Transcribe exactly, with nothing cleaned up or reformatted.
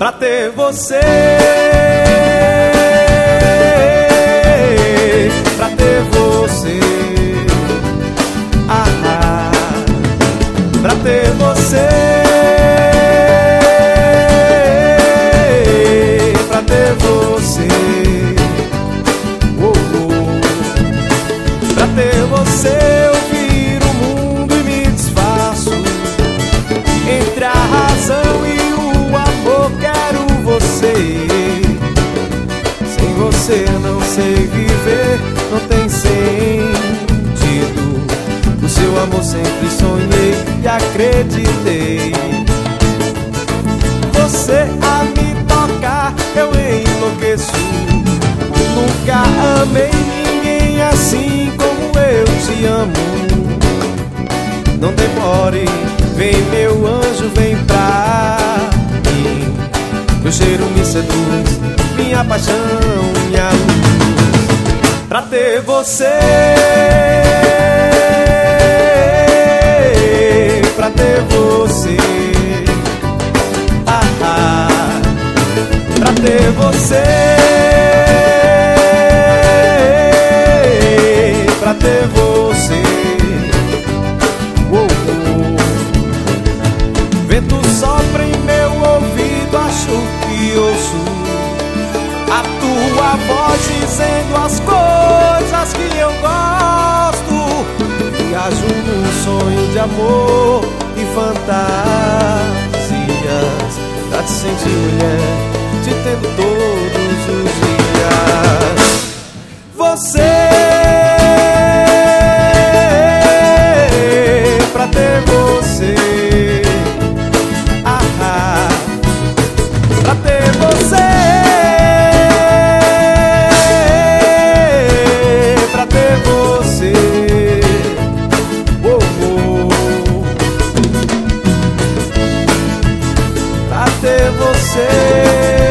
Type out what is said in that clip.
pra ter você, pra ter você, ah, ah, pra ter você, pra ter você, oh, oh. Pra ter você eu viro o mundo e me desfaço, entre a razão e o amor quero você. Sem você não sei viver, não tem sentido. O seu amor sempre sonhei e acreditei. Você a me tocar eu enlouqueço. Nunca amei ninguém assim como eu te amo. Não demore, vem meu anjo, vem pra mim. Meu cheiro me seduz, minha paixão, minha luz. Pra ter você, pra ter você, ah, ah. Pra ter você, pra ter você, oh, oh. Vento sopra em meu ouvido, acho que ouço a tua voz dizendo as coisas que eu gosto. Viajo num sonho de amor e fantasias, pra te sentir mulher, te tendo todos os dias. Você, pra ter você, ah, ah. Pra ter você, pra ter você, oh, oh. Pra ter você.